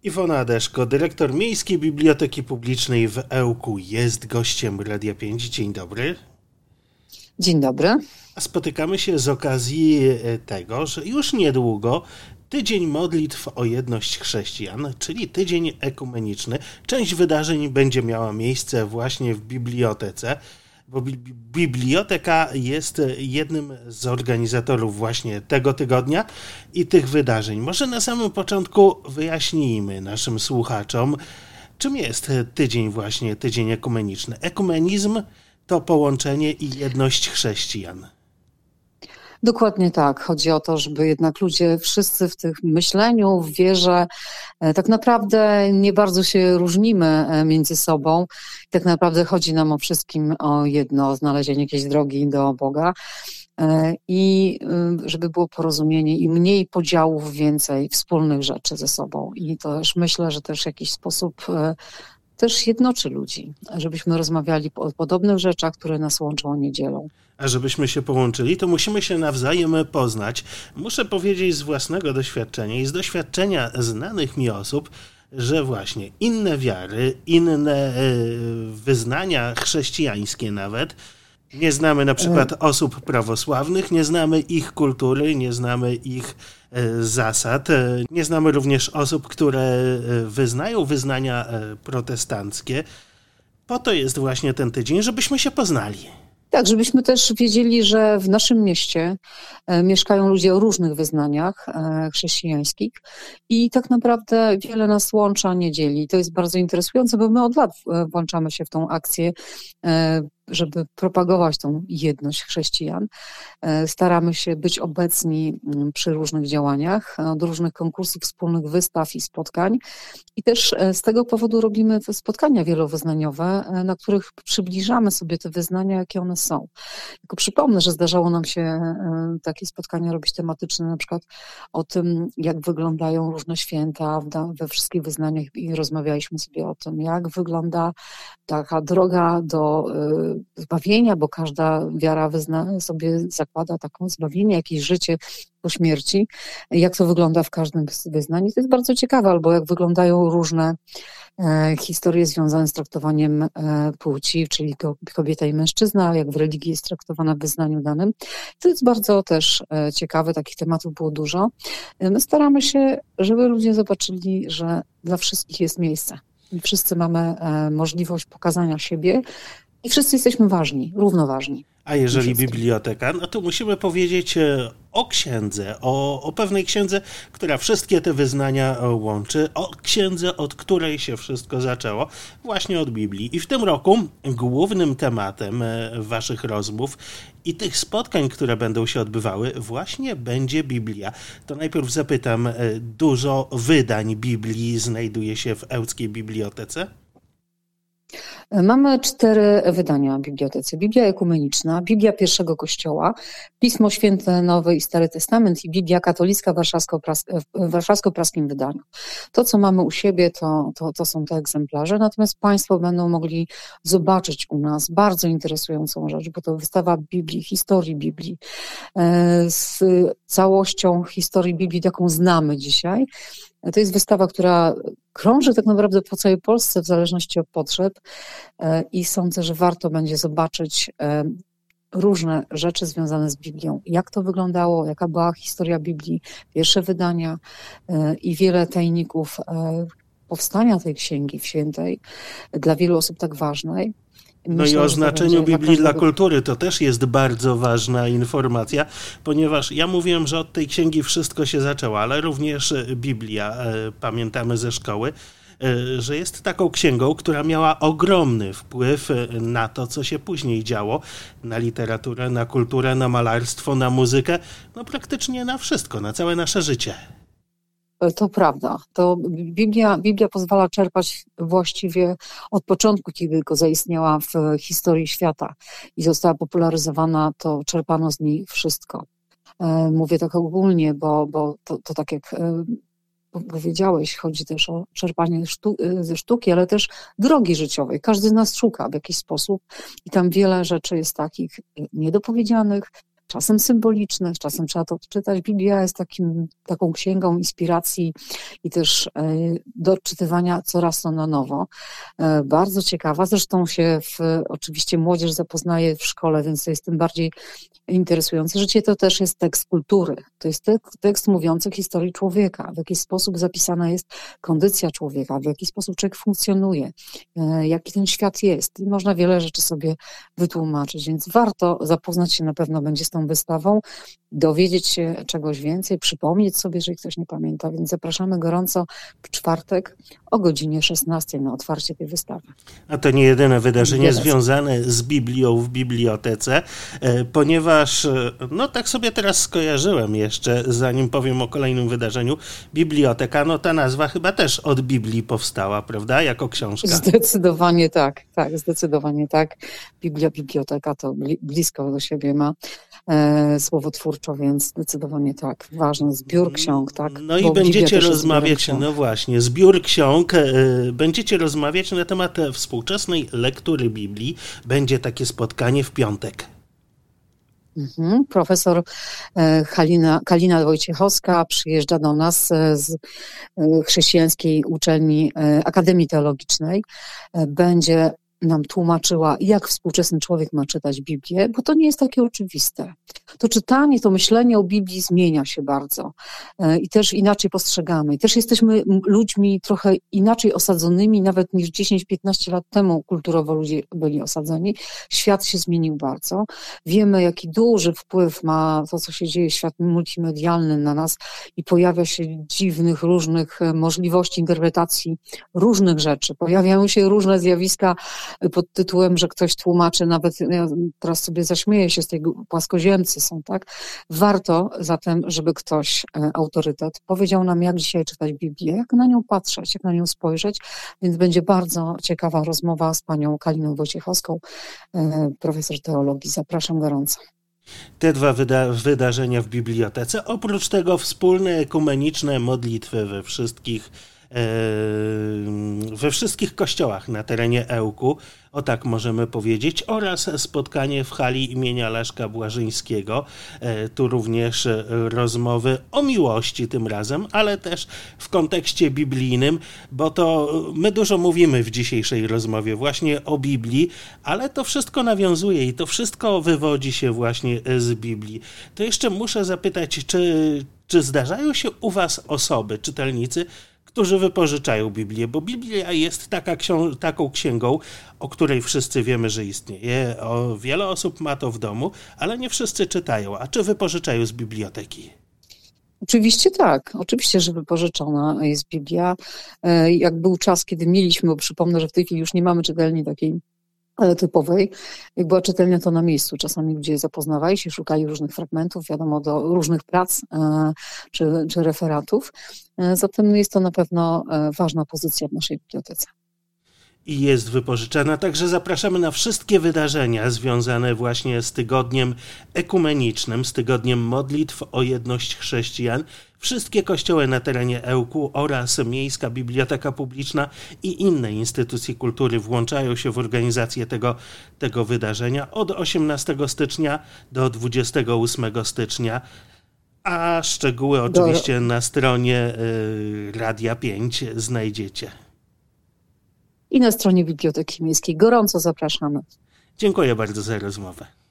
Iwona Deszko, dyrektor Miejskiej Biblioteki Publicznej w Ełku, jest gościem Radia 5. Dzień dobry. Dzień dobry. A spotykamy się z okazji tego, że już niedługo Tydzień Modlitw o Jedność Chrześcijan, czyli Tydzień Ekumeniczny. Część wydarzeń będzie miała miejsce właśnie w bibliotece, bo biblioteka jest jednym z organizatorów właśnie tego tygodnia i tych wydarzeń. Może na samym początku wyjaśnijmy naszym słuchaczom, czym jest Tydzień Ekumeniczny. Ekumenizm to połączenie i jedność chrześcijan. Dokładnie tak. Chodzi o to, żeby jednak ludzie wszyscy w tym myśleniu, w wierze, tak naprawdę nie bardzo się różnimy między sobą. Tak naprawdę chodzi nam o wszystkim o jedno, o znalezienie jakiejś drogi do Boga i żeby było porozumienie i mniej podziałów, więcej wspólnych rzeczy ze sobą. I to też myślę, że też w jakiś sposób też jednoczy ludzi, żebyśmy rozmawiali o podobnych rzeczach, które nas łączą, a nie dzielą. A żebyśmy się połączyli, to musimy się nawzajem poznać. Muszę powiedzieć z własnego doświadczenia i z doświadczenia znanych mi osób, że właśnie inne wiary, inne wyznania chrześcijańskie nawet, nie znamy na przykład osób prawosławnych, nie znamy ich kultury, nie znamy ich zasad, nie znamy również osób, które wyznają wyznania protestanckie. Po to jest właśnie ten tydzień, żebyśmy się poznali. Tak, żebyśmy też wiedzieli, że w naszym mieście mieszkają ludzie o różnych wyznaniach chrześcijańskich i tak naprawdę wiele nas łącza, nie dzieli. To jest bardzo interesujące, bo my od lat włączamy się w tą akcję, żeby propagować tą jedność chrześcijan. Staramy się być obecni przy różnych działaniach, od różnych konkursów, wspólnych wystaw i spotkań. I też z tego powodu robimy te spotkania wielowyznaniowe, na których przybliżamy sobie te wyznania, jakie one są. Tylko przypomnę, że zdarzało nam się takie spotkania robić tematyczne, na przykład o tym, jak wyglądają różne święta we wszystkich wyznaniach i rozmawialiśmy sobie o tym, jak wygląda taka droga do zbawienia, bo każda wiara sobie zakłada taką zbawienie, jakieś życie po śmierci, jak to wygląda w każdym wyznaniu. To jest bardzo ciekawe, albo jak wyglądają różne historie związane z traktowaniem płci, czyli kobieta i mężczyzna, jak w religii jest traktowana w wyznaniu danym. To jest bardzo też ciekawe, takich tematów było dużo. My staramy się, żeby ludzie zobaczyli, że dla wszystkich jest miejsce. Wszyscy mamy możliwość pokazania siebie i wszyscy jesteśmy ważni, równoważni. A jeżeli biblioteka, no to musimy powiedzieć o księdze, o pewnej księdze, która wszystkie te wyznania łączy, o księdze, od której się wszystko zaczęło, właśnie od Biblii. I w tym roku głównym tematem waszych rozmów i tych spotkań, które będą się odbywały, właśnie będzie Biblia. To najpierw zapytam, dużo wydań Biblii znajduje się w Ełckiej Bibliotece? Mamy 4 wydania w bibliotece. Biblia ekumeniczna, Biblia pierwszego Kościoła, Pismo Święte Nowy i Stary Testament i Biblia katolicka w warszawsko-praskim wydaniu. To, co mamy u siebie, to są te egzemplarze, natomiast Państwo będą mogli zobaczyć u nas bardzo interesującą rzecz, bo to wystawa Biblii, historii Biblii, z całością historii Biblii, jaką znamy dzisiaj. To jest wystawa, która krąży tak naprawdę po całej Polsce w zależności od potrzeb i sądzę, że warto będzie zobaczyć różne rzeczy związane z Biblią. Jak to wyglądało, jaka była historia Biblii, pierwsze wydania i wiele tajników powstania tej księgi świętej, dla wielu osób tak ważnej. Myślę, no i o znaczeniu Biblii dla kultury to też jest bardzo ważna informacja, ponieważ ja mówiłem, że od tej księgi wszystko się zaczęło, ale również Biblia, pamiętamy ze szkoły, że jest taką księgą, która miała ogromny wpływ na to, co się później działo, na literaturę, na kulturę, na malarstwo, na muzykę, no praktycznie na wszystko, na całe nasze życie. To prawda. To Biblia pozwala czerpać właściwie od początku, kiedy tylko zaistniała w historii świata i została popularyzowana, to czerpano z niej wszystko. Mówię tak ogólnie, bo to tak jak powiedziałeś, chodzi też o czerpanie ze sztuki, ale też drogi życiowej. Każdy z nas szuka w jakiś sposób i tam wiele rzeczy jest takich niedopowiedzianych, czasem symbolicznych, czasem trzeba to odczytać. Biblia jest taką księgą inspiracji i też do odczytywania coraz to na nowo. Bardzo ciekawa, zresztą oczywiście młodzież zapoznaje w szkole, więc to jest tym bardziej interesujące. Życie to też jest tekst kultury. To jest tekst mówiący historii człowieka, w jaki sposób zapisana jest kondycja człowieka, w jaki sposób człowiek funkcjonuje, jaki ten świat jest. I można wiele rzeczy sobie wytłumaczyć, więc warto zapoznać się na pewno będzie z tą wystawą, dowiedzieć się czegoś więcej, przypomnieć sobie, jeżeli ktoś nie pamięta, więc zapraszamy gorąco w czwartek o godzinie 16 na otwarcie tej wystawy. A to nie jedyne wydarzenie związane z Biblią w bibliotece, ponieważ, tak sobie teraz skojarzyłem jeszcze, zanim powiem o kolejnym wydarzeniu, biblioteka, ta nazwa chyba też od Biblii powstała, prawda, jako książka? Zdecydowanie tak, zdecydowanie tak. Biblioteka to blisko do siebie ma słowotwórczo, więc zdecydowanie tak. Ważny zbiór ksiąg, tak? No i będziecie rozmawiać, zbiór ksiąg, będziecie rozmawiać na temat współczesnej lektury Biblii. Będzie takie spotkanie w piątek. Profesor Kalina Wojciechowska przyjeżdża do nas z chrześcijańskiej uczelni Akademii Teologicznej. Będzie nam tłumaczyła, jak współczesny człowiek ma czytać Biblię, bo to nie jest takie oczywiste. To czytanie, to myślenie o Biblii zmienia się bardzo i też inaczej postrzegamy. I też jesteśmy ludźmi trochę inaczej osadzonymi, nawet niż 10-15 lat temu kulturowo ludzie byli osadzeni. Świat się zmienił bardzo. Wiemy, jaki duży wpływ ma to, co się dzieje, świat multimedialny na nas i pojawia się dziwnych, różnych możliwości interpretacji różnych rzeczy. Pojawiają się różne zjawiska pod tytułem, że ktoś tłumaczy, nawet ja teraz sobie zaśmieję się z tej płaskoziemcy są, tak? Warto zatem, żeby ktoś, autorytet, powiedział nam, jak dzisiaj czytać Biblię, jak na nią patrzeć, jak na nią spojrzeć, więc będzie bardzo ciekawa rozmowa z panią Kaliną Wojciechowską, profesor teologii. Zapraszam gorąco. Te dwa wydarzenia w bibliotece, oprócz tego wspólne ekumeniczne modlitwy we wszystkich kościołach na terenie Ełku, o tak możemy powiedzieć, oraz spotkanie w hali imienia Leszka Błażyńskiego. Tu również rozmowy o miłości tym razem, ale też w kontekście biblijnym, bo to my dużo mówimy w dzisiejszej rozmowie właśnie o Biblii, ale to wszystko nawiązuje i to wszystko wywodzi się właśnie z Biblii. To jeszcze muszę zapytać, czy zdarzają się u was osoby, czytelnicy, którzy wypożyczają Biblię, bo Biblia jest taką księgą, o której wszyscy wiemy, że istnieje. Wiele osób ma to w domu, ale nie wszyscy czytają. A czy wypożyczają z biblioteki? Oczywiście tak, oczywiście, że wypożyczona jest Biblia. Jak był czas, kiedy mieliśmy, bo przypomnę, że w tej chwili już nie mamy czytelni takiej typowej. Jak była czytelnia, to na miejscu. Czasami ludzie zapoznawali się, szukali różnych fragmentów, wiadomo, do różnych prac czy referatów. Zatem jest to na pewno ważna pozycja w naszej bibliotece. I jest wypożyczana, także zapraszamy na wszystkie wydarzenia związane właśnie z tygodniem ekumenicznym, z tygodniem modlitw o jedność chrześcijan. Wszystkie kościoły na terenie Ełku oraz Miejska Biblioteka Publiczna i inne instytucje kultury włączają się w organizację tego wydarzenia od 18 stycznia do 28 stycznia. A szczegóły oczywiście na stronie Radia 5 znajdziecie. I na stronie Biblioteki Miejskiej. Gorąco zapraszamy. Dziękuję bardzo za rozmowę.